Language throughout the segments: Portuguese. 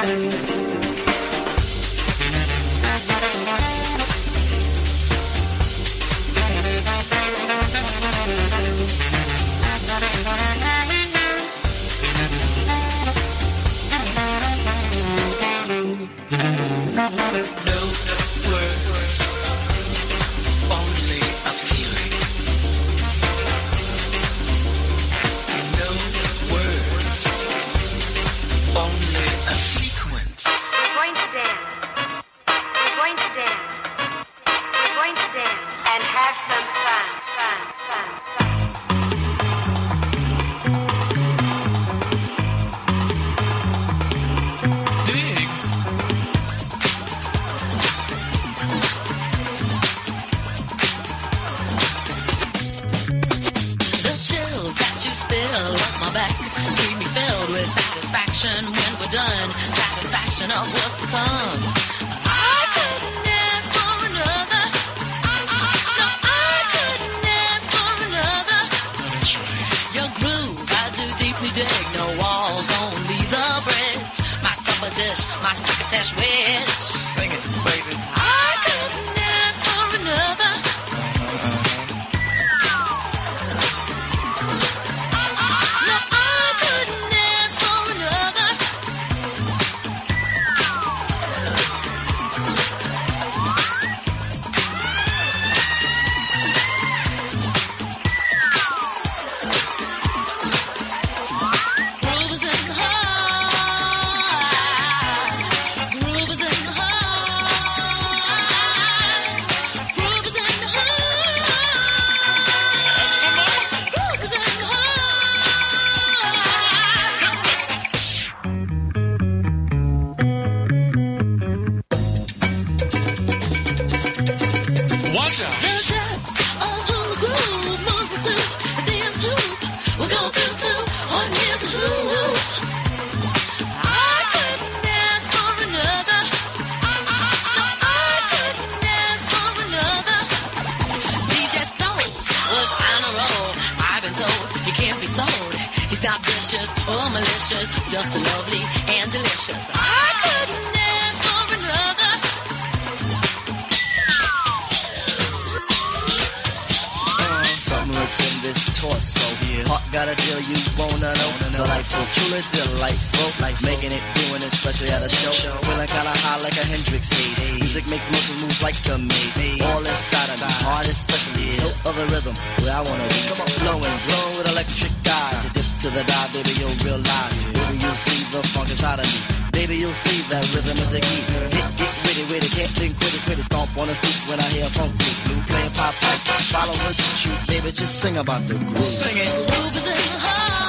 About the groove. Sing it. Groove is in the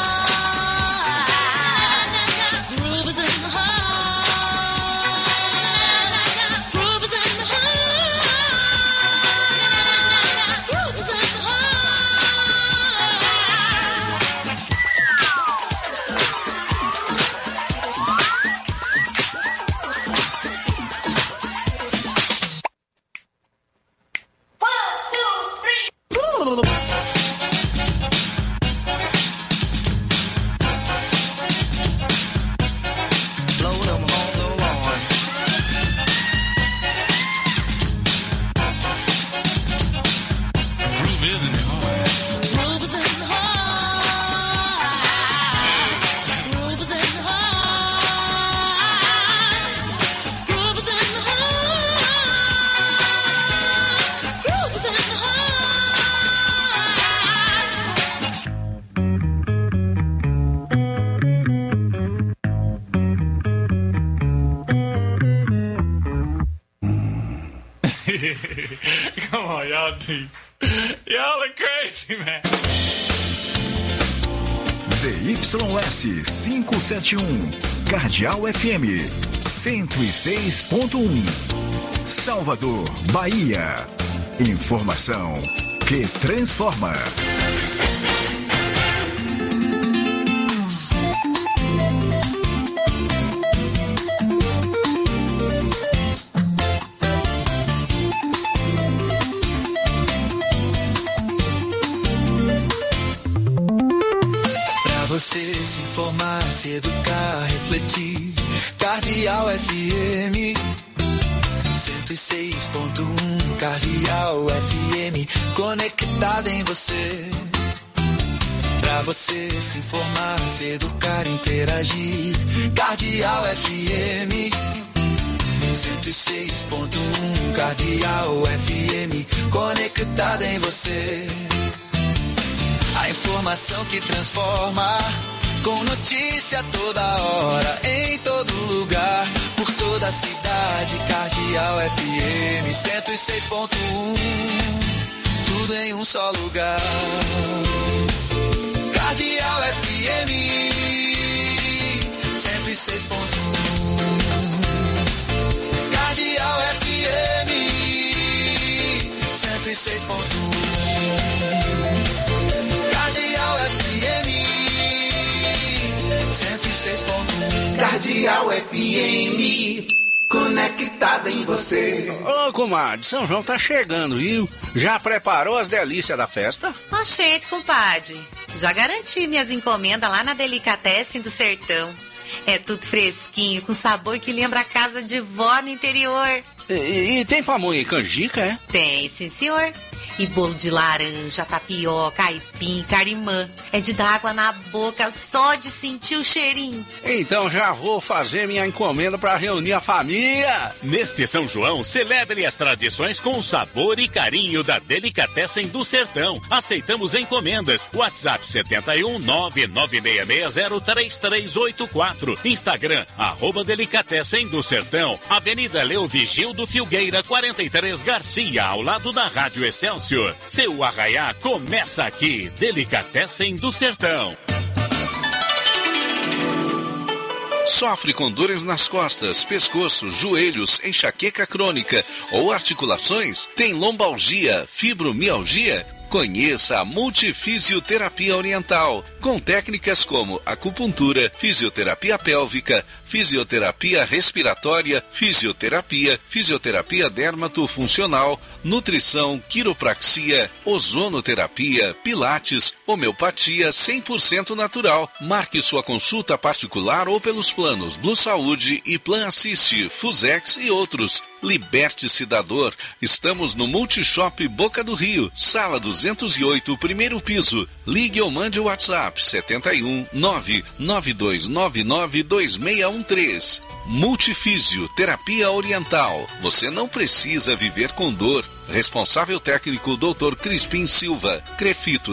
heart. Groove is in the heart. Groove is in the heart. Groove is in the heart. 1, 2, 3. Come on, y'all deep. Y'all are crazy, man. ZYS 571, Cardeal FM 106.1, Salvador, Bahia. Informação que transforma. Você se informar, se educar, refletir. Cardeal 106.1 Cardeal FM, conectada em você. Pra você se informar, se educar, interagir. Cardeal FM 106.1 Cardeal FM, conectada em você. A informação que transforma, com notícia toda hora, em todo lugar, por toda a cidade. Cardeal FM 106.1, tudo em um só lugar. Cardeal FM 106.1, Cardeal FM 106.1, Cardeal FM 106.1, Cardeal FM, conectada em você. Ô, comadre, São João tá chegando, viu? Já preparou as delícias da festa? Oxente, compadre. Já garanti minhas encomendas lá na Delicatessen do Sertão. É tudo fresquinho, com sabor que lembra a casa de vó no interior. E tem pamonha e canjica, é? Tem, sim, senhor. E bolo de laranja, tapioca, aipim, carimã. É de dar água na boca só de sentir o cheirinho. Então já vou fazer minha encomenda para reunir a família. Neste São João, celebre as tradições com o sabor e carinho da Delicatessen do Sertão. Aceitamos encomendas. WhatsApp 71 996603384. Instagram, @Delicatessen do Sertão. Avenida Leo Vigildo Filgueira, 43 Garcia, ao lado da Rádio Excelsior. Seu arraiá começa aqui. Delicatessen do Sertão. Sofre com dores nas costas, pescoço, joelhos, enxaqueca crônica ou articulações? Tem lombalgia, fibromialgia? Conheça a Multifisioterapia Oriental, com técnicas como acupuntura, fisioterapia pélvica, fisioterapia respiratória, fisioterapia dermatofuncional, nutrição, quiropraxia, ozonoterapia, pilates, homeopatia 100% natural. Marque sua consulta particular ou pelos planos Blue Saúde e Plan Assist, Fusex e outros. Liberte-se da dor. Estamos no Multishop Boca do Rio, sala 208, primeiro piso. Ligue ou mande o WhatsApp 71 992992613. Multifísio Terapia Oriental. Você não precisa viver com dor. Responsável técnico Dr. Crispim Silva. Crefito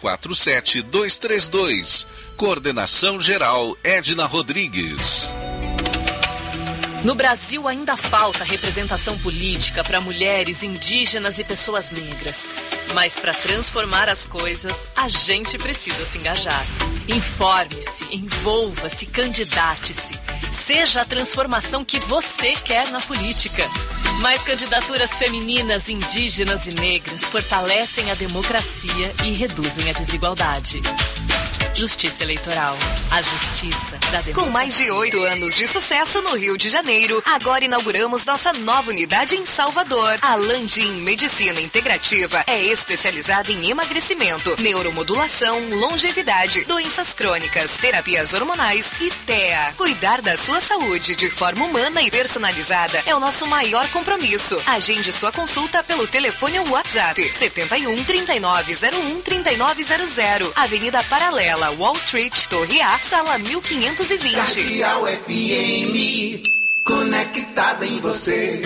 347232. Coordenação geral Edna Rodrigues. No Brasil ainda falta representação política para mulheres, indígenas e pessoas negras. Mas para transformar as coisas, a gente precisa se engajar. Informe-se, envolva-se, candidate-se. Seja a transformação que você quer na política. Mais candidaturas femininas, indígenas e negras fortalecem a democracia e reduzem a desigualdade. Justiça Eleitoral. A justiça da democracia. Com mais de 8 anos de sucesso no Rio de Janeiro, agora inauguramos nossa nova unidade em Salvador. A Landim Medicina Integrativa é especializada em emagrecimento, neuromodulação, longevidade, doenças crônicas, terapias hormonais e TEA. Cuidar da sua saúde de forma humana e personalizada é o nosso maior compromisso. Agende sua consulta pelo telefone ou WhatsApp 71 3901 3900. Avenida Paralela, Wall Street, Torre A, sala 1520. Cardeal FM, conectada em você.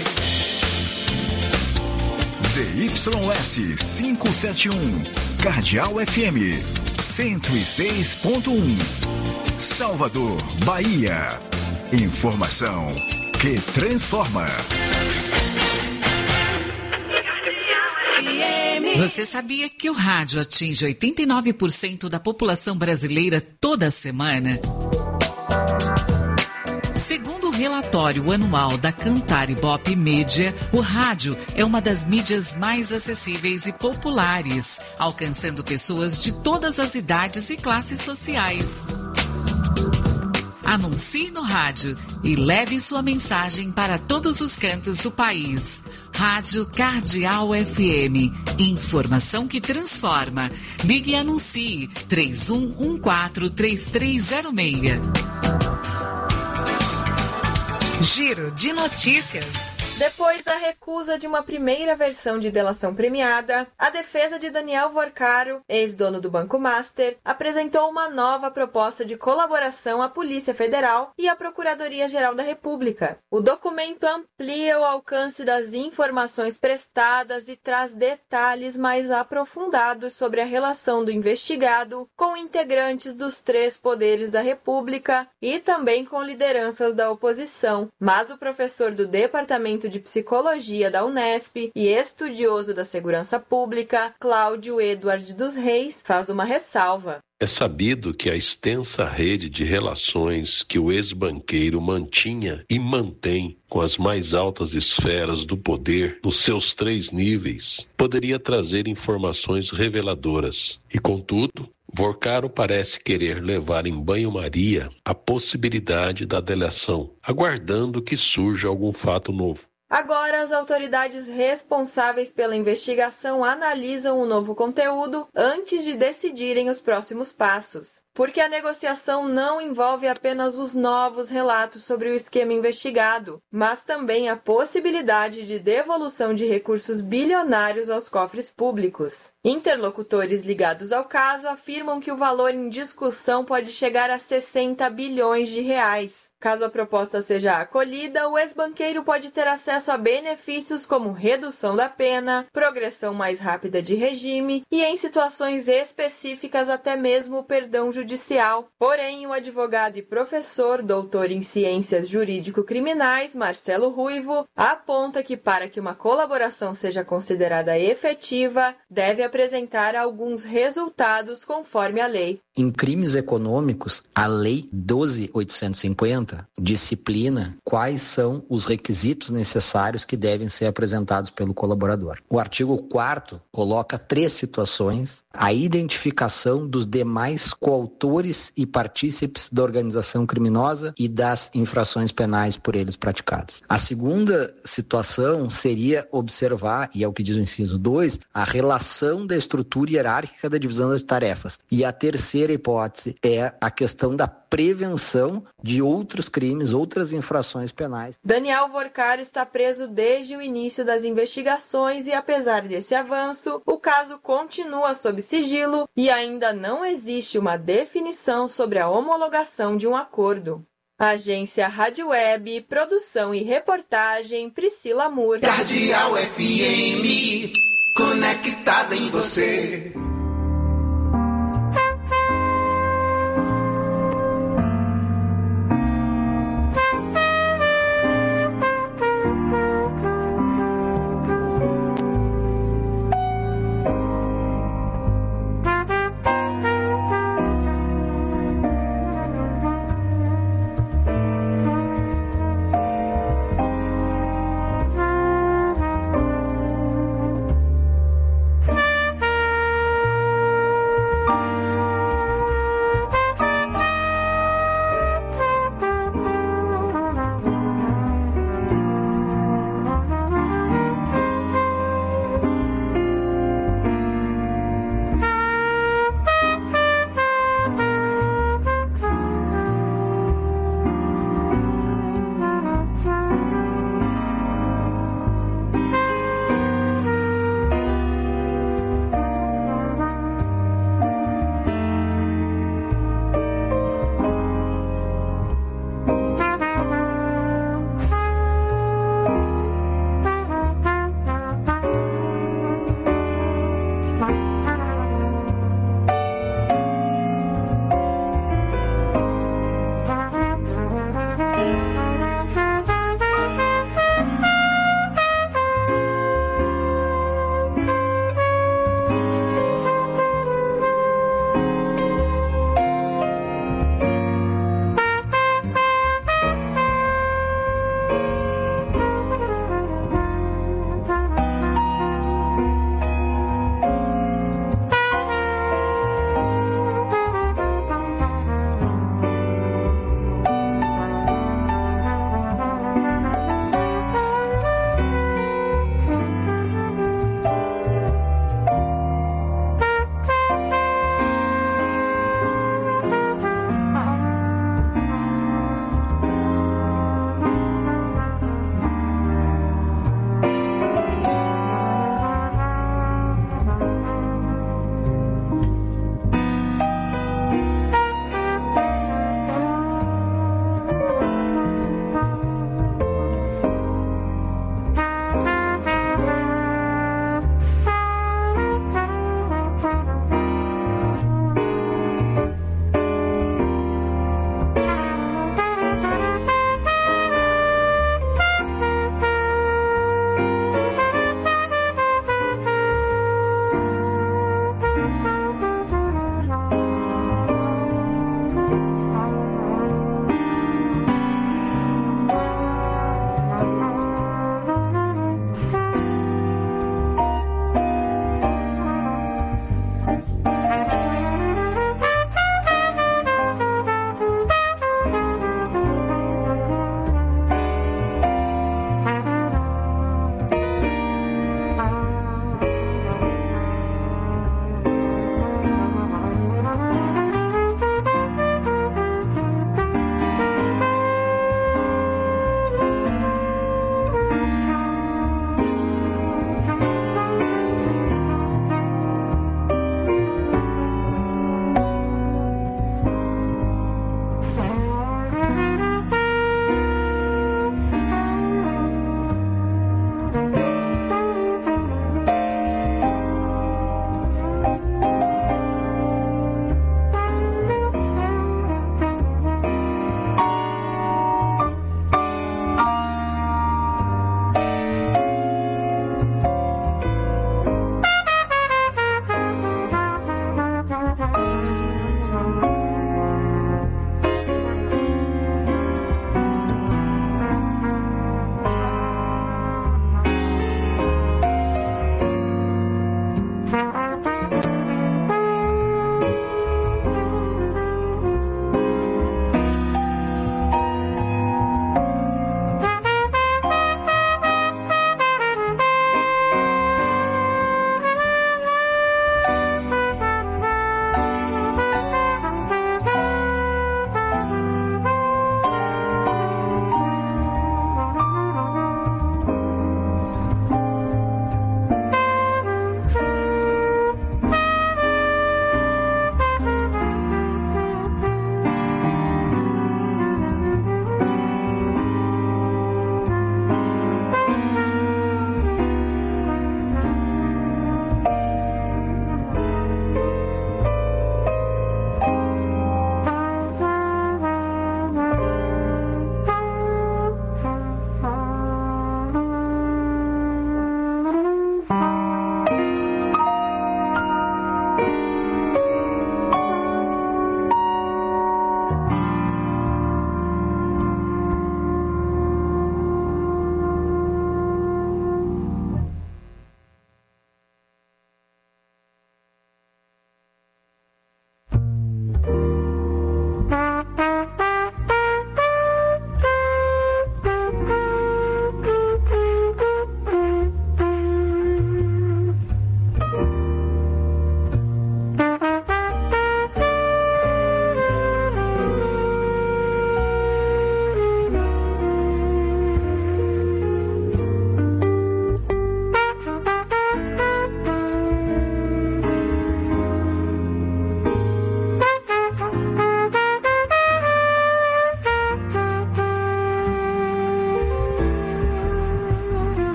ZYS 571, Cardeal FM 106.1, Salvador, Bahia. Informação que transforma. Você sabia que o rádio atinge 89% da população brasileira toda semana? Segundo o relatório anual da Cantar Ibope Mídia, o rádio é uma das mídias mais acessíveis e populares, alcançando pessoas de todas as idades e classes sociais. Anuncie no rádio e leve sua mensagem para todos os cantos do país. Rádio Cardeal FM. Informação que transforma. Ligue e anuncie 3114-3306. Giro de notícias. Depois da recusa de uma primeira versão de delação premiada, a defesa de Daniel Vorcaro, ex-dono do Banco Master, apresentou uma nova proposta de colaboração à Polícia Federal e à Procuradoria-Geral da República. O documento amplia o alcance das informações prestadas e traz detalhes mais aprofundados sobre a relação do investigado com integrantes dos 3 poderes da República e também com lideranças da oposição. Mas o professor do Departamento de Psicologia da Unesp e estudioso da segurança pública, Cláudio Eduardo dos Reis, faz uma ressalva. É sabido que a extensa rede de relações que o ex-banqueiro mantinha e mantém com as mais altas esferas do poder nos seus 3 níveis poderia trazer informações reveladoras. E, contudo, Vorcaro parece querer levar em banho-maria a possibilidade da delação, aguardando que surja algum fato novo. Agora, as autoridades responsáveis pela investigação analisam o novo conteúdo antes de decidirem os próximos passos. Porque a negociação não envolve apenas os novos relatos sobre o esquema investigado, mas também a possibilidade de devolução de recursos bilionários aos cofres públicos. Interlocutores ligados ao caso afirmam que o valor em discussão pode chegar a 60 bilhões de reais. Caso a proposta seja acolhida, o ex-banqueiro pode ter acesso a benefícios como redução da pena, progressão mais rápida de regime e, em situações específicas, até mesmo o perdão judicial. Porém, o advogado e professor, doutor em ciências jurídico-criminais, Marcelo Ruivo, aponta que para que uma colaboração seja considerada efetiva, deve apresentar alguns resultados conforme a lei. Em crimes econômicos, a Lei 12.850 disciplina quais são os requisitos necessários que devem ser apresentados pelo colaborador. O artigo 4º coloca 3 situações: a identificação dos demais coautores e partícipes da organização criminosa e das infrações penais por eles praticadas. A segunda situação seria observar, e é o que diz o inciso 2, a relação da estrutura hierárquica da divisão das tarefas. E a terceira hipótese é a questão da prevenção de outros crimes, outras infrações penais. Daniel Vorcaro está preso desde o início das investigações e, apesar desse avanço, o caso continua sob sigilo e ainda não existe uma definição sobre a homologação de um acordo. Agência Rádio Web, produção e reportagem, Priscila Moore. Cardeal FM, conectada em você.